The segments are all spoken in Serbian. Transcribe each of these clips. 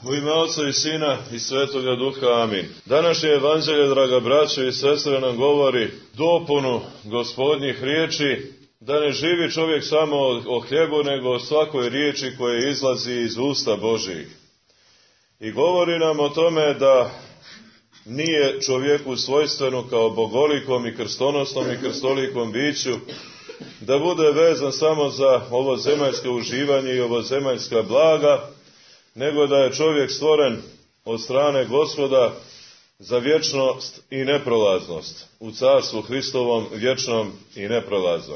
U ime Oca i Sina i Svetoga Duha, amin. Današnje evanđelje, draga braćo i sestre, nam govori dopunu Gospodnjih riječi, da ne živi čovjek samo o hljebu, nego o svakoj riječi koja izlazi iz usta Božjih. I govori nam o tome da nije čovjeku svojstveno kao bogolikom i krstonosnom i krstolikom biću da bude vezan samo za ovo zemaljsko uživanje i ovo zemaljska blaga, nego da je čovjek stvoren od strane Gospoda za vječnost i neprolaznost, u carstvu Hristovom vječnom i neprolaznom.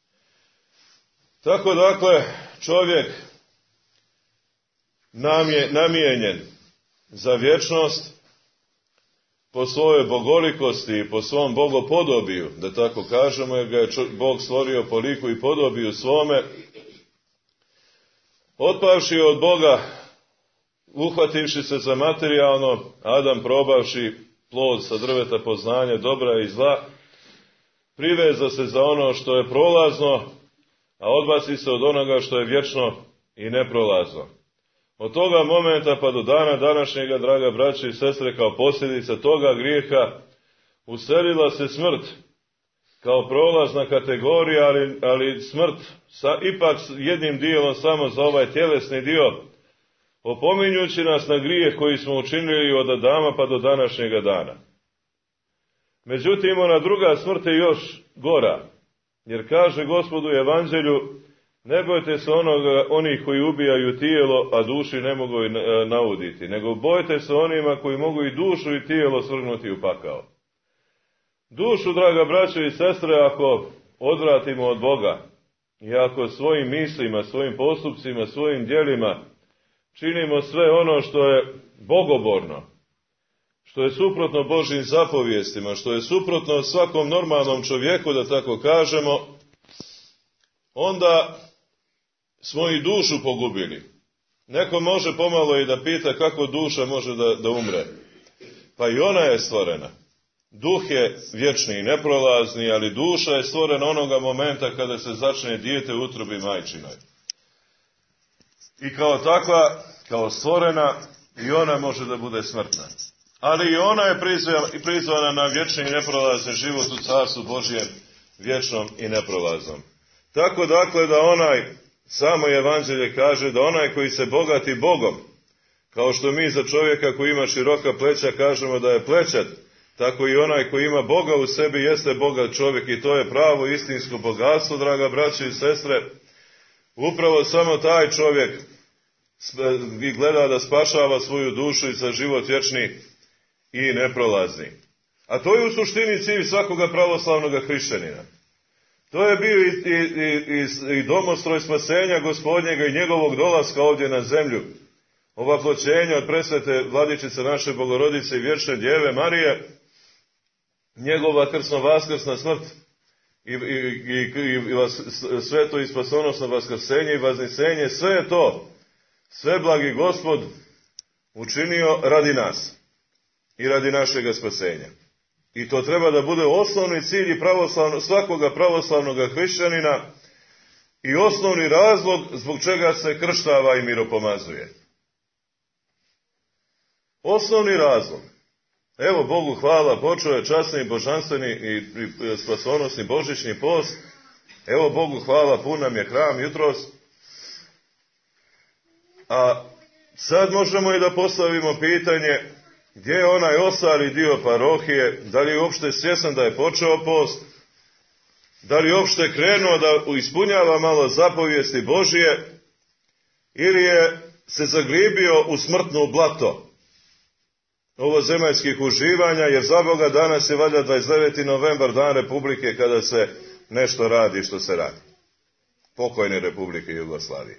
Tako dakle, čovjek namijenjen za vječnost po svojoj bogolikosti i po svom bogopodobiju, da tako kažemo, jer ga je Bog stvorio po liku i podobiju svome, otpavši od Boga, uhvativši se za materijalno, Adam probavši plod sa drveta poznanja dobra i zla, priveza se za ono što je prolazno, a odbaci se od onoga što je vječno i neprolazno. Od toga momenta pa do dana današnjega, draga braće i sestre, kao posljedica toga grijeha, uselila se smrt kao prolazna kategorija, ali smrt ipak jednim dijelom samo za ovaj tjelesni dio, opominjući nas na grijeh koji smo učinili od Adama pa do današnjega dana. Međutim, ona druga smrt je još gora, jer kaže Gospod u Evanđelju: ne bojte se onih koji ubijaju tijelo, a duši ne mogu nauditi, nego bojte se onima koji mogu i dušu i tijelo svrgnuti u pakao. Dušu, draga braćo i sestre, ako odvratimo od Boga i ako svojim mislima, svojim postupcima, svojim djelima činimo sve ono što je bogoborno, što je suprotno Božjim zapovijestima, što je suprotno svakom normalnom čovjeku, da tako kažemo, onda smo i dušu pogubili. Neko može pomalo i da pita kako duša može da umre. Pa i ona je stvorena. Duh je vječni i neprolazni, ali duša je stvorena onoga momenta kada se začne dijete u utrobi majčinoj. I kao takva, kao stvorena, i ona može da bude smrtna. Ali i ona je prizvana na vječni i neprolazni život u carstvu Božjem, vječnom i neprolaznom. Tako dakle da samo Evanđelje kaže da onaj koji se bogati Bogom, kao što mi za čovjeka koji ima široka pleća kažemo da je plećat, tako i onaj koji ima Boga u sebi jeste bogat čovjek, i to je pravo istinsko bogatstvo, draga braće i sestre. Upravo samo taj čovjek gleda da spašava svoju dušu i za život vječni i neprolazni. A to je u suštini cilj svakoga pravoslavnoga hrišćanina. To je bio i domostroj spasenja Gospodnjega i njegovog dolaska ovdje na zemlju. Ovaploćenje od presvete Vladičice naše Bogorodice i vječne Djeve Marije, njegova krsno-vaskrsna smrt i sveto i spasonosno vaskrsenje i vaznesenje, sve je to, sve blagi Gospod učinio radi nas i radi našega spasenja. I to treba da bude osnovni cilj svakoga pravoslavnog hrišćanina i osnovni razlog zbog čega se krštava i miropomazuje. Osnovni razlog. Evo, Bogu hvala, počeo je časni, božanstveni i spasonosni božićni post. Evo, Bogu hvala, pun nam je hram jutros. A sad možemo i da postavimo pitanje: gdje je onaj ostali dio parohije? Da li je uopšte svjestan da je počeo post? Da li je uopšte krenuo da ispunjava malo zapovijesti Božije? Ili je se zaglibio u smrtno blato ovo zemaljskih uživanja, jer za Boga danas je valjda 29. novembar, dan Republike, kada se nešto radi što se radi. Pokojne Republike Jugoslavije.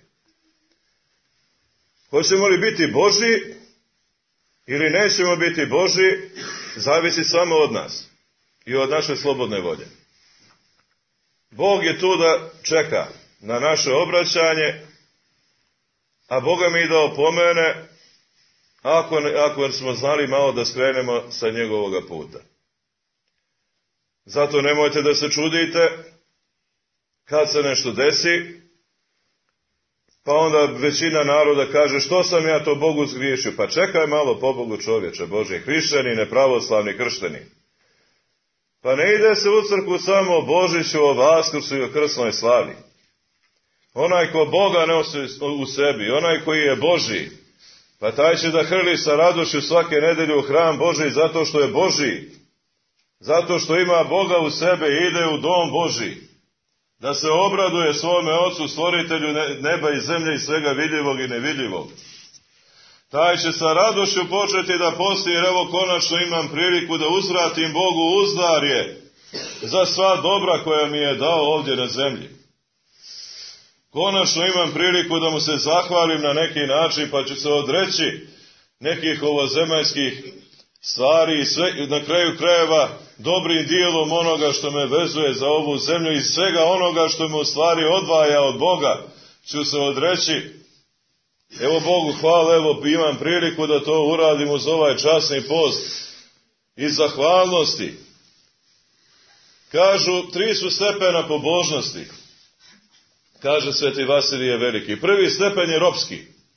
Hoćemo li biti Božji ili nećemo biti Božji, zavisi samo od nas i od naše slobodne volje. Bog je tu da čeka na naše obraćanje, a Boga mi da opomene ako smo znali malo da skrenemo sa njegovoga puta. Zato nemojte da se čudite kad se nešto desi, Pa onda većina naroda kaže, što sam ja to Bogu zgriješio? Pa čekaj malo, pobogu čovječe Božji, hrišćani, pravoslavni, kršteni. Pa ne ide se u crkvu samo o Božiću, o Vaskrsu i o krsnoj slavi. Onaj ko Boga nosi u sebi, onaj koji je Božji, pa taj će da hrli sa radošću svake nedelje u hram Božji zato što je Božji, zato što ima Boga u sebe i ide u dom Božji, da se obraduje svome Ocu, stvoritelju neba i zemlje i svega vidljivog i nevidljivog. Taj će sa radošću početi da posti, jer evo konačno imam priliku da uzvratim Bogu uzdarje za sva dobra koja mi je dao ovdje na zemlji. Konačno imam priliku da mu se zahvalim na neki način, pa ću se odreći nekih ovozemaljskih stvari i sve, na kraju krajeva dobrim dijelom onoga što me vezuje za ovu zemlju i svega onoga što me u stvari odvaja od Boga ću se odreći. Evo Bogu hvala, evo imam priliku da to uradim uz ovaj časni post i zahvalnosti. Kažu, 3 su stepena pobožnosti, kaže Sveti Vasilije Veliki. Prvi stepen je ropski.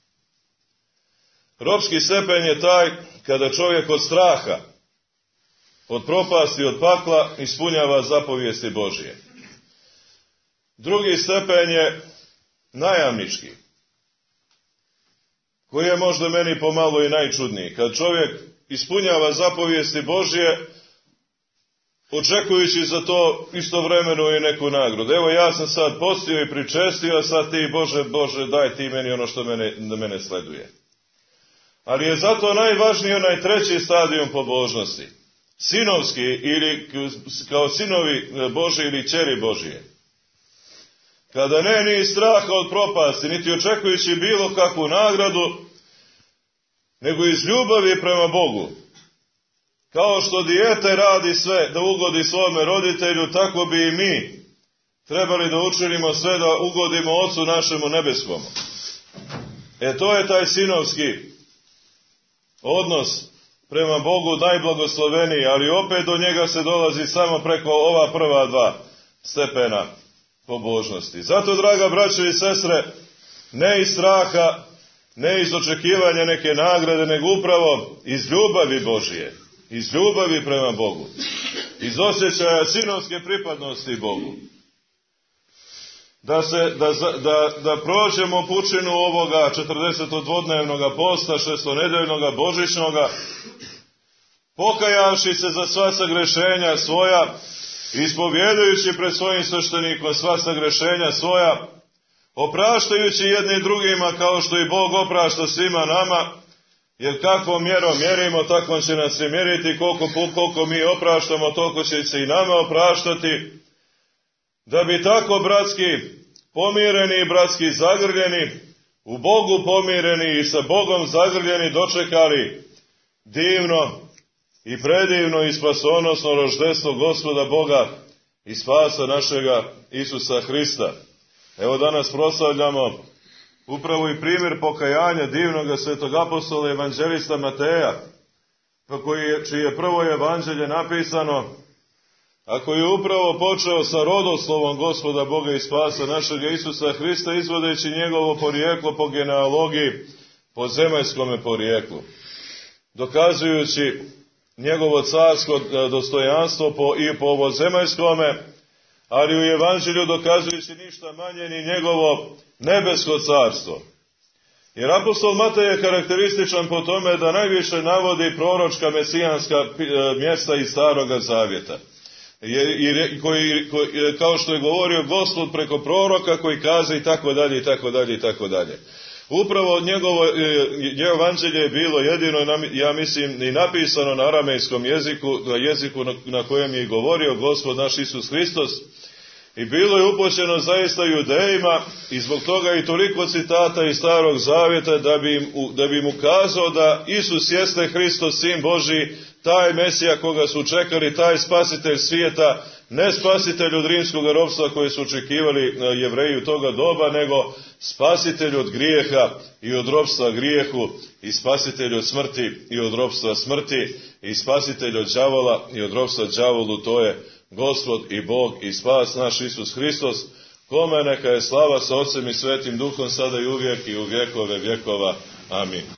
Ropski stepen je taj kada čovjek od straha, od propasti, od pakla ispunjava zapovijesti Božije. Drugi stepen je najamnički, koji je možda meni pomalo i najčudniji. Kad čovjek ispunjava zapovijesti Božije, očekujući za to istovremeno i neku nagradu. Evo ja sam sad postio i pričestio, a sad ti Bože daj ti meni ono što mene sleduje. Ali je zato najvažniji onaj treći stadijum pobožnosti. Sinovski ili kao sinovi Božji ili ćeri Božije. Kada ne ni straha od propasti, niti očekujući bilo kakvu nagradu, nego iz ljubavi prema Bogu. Kao što dijete radi sve da ugodi svome roditelju, tako bi i mi trebali da učinimo sve da ugodimo Ocu našemu nebeskom. To je taj sinovski odnos prema Bogu najblagosloveniji, ali opet do njega se dolazi samo preko ova prva 2 stepena pobožnosti. Zato, draga braćo i sestre, ne iz straha, ne iz očekivanja neke nagrade, nego upravo iz ljubavi Božije, iz ljubavi prema Bogu, iz osjećaja sinovske pripadnosti Bogu. Da prođemo pučinu ovoga 40-dvodnevnoga posta, 6-nedeljnoga božićnoga, pokajavši se za sva sagrešenja svoja, ispovjedajući pred svojim sveštenikom sva sagrešenja svoja, opraštajući jedni drugima kao što i Bog oprašta svima nama, jer kakvom mjerom mjerimo, takvom će nas se mjeriti, koliko mi opraštamo, toliko će se i nama opraštati, da bi tako bratski pomireni i bratski zagrljeni, u Bogu pomireni i sa Bogom zagrljeni dočekali divno i predivno i spasonosno roždestvo Gospoda Boga i spasa našega Isusa Hrista. Evo danas proslavljamo upravo i primjer pokajanja divnoga svetog apostola evanđelista Mateja, čije je prvo evanđelje napisano, a koji je upravo počeo sa rodoslovom Gospoda Boga i spasa našega Isusa Hrista, izvodeći njegovo porijeklo po genealogiji, po zemaljskome porijeklu, dokazujući njegovo carsko dostojanstvo i po ovozemaljskome, ali u evanđelju dokazujući ništa manje ni njegovo nebesko carstvo. Jer apostol Matej je karakterističan po tome da najviše navodi proročka mesijanska mjesta iz Staroga Zavjeta. Kao što je govorio Gospod preko proroka koji kaze i tako dalje i tako dalje i tako dalje. Upravo njegovo evanđelje je bilo jedino, ja mislim, i napisano na aramejskom jeziku, na jeziku na kojem je govorio Gospod naš Isus Hristos, i bilo je upućeno zaista Judejima, i zbog toga i toliko citata iz Starog Zavjeta da bi im ukazao da Isus jeste Hristos, Sin Božji, taj Mesija koga su čekali, taj spasitelj svijeta, ne spasitelj od rimskog ropstva koji su očekivali Jevreji u toga doba, nego spasitelj od grijeha i od ropstva grijehu, i spasitelj od smrti i od ropstva smrti, i spasitelj od đavola i od ropstva đavolu, to je Gospod i Bog i spas naš Isus Hristos, Kome neka je slava sa Otcem i Svetim Duhom, sada i uvijek i u vjekove vjekova. Amin.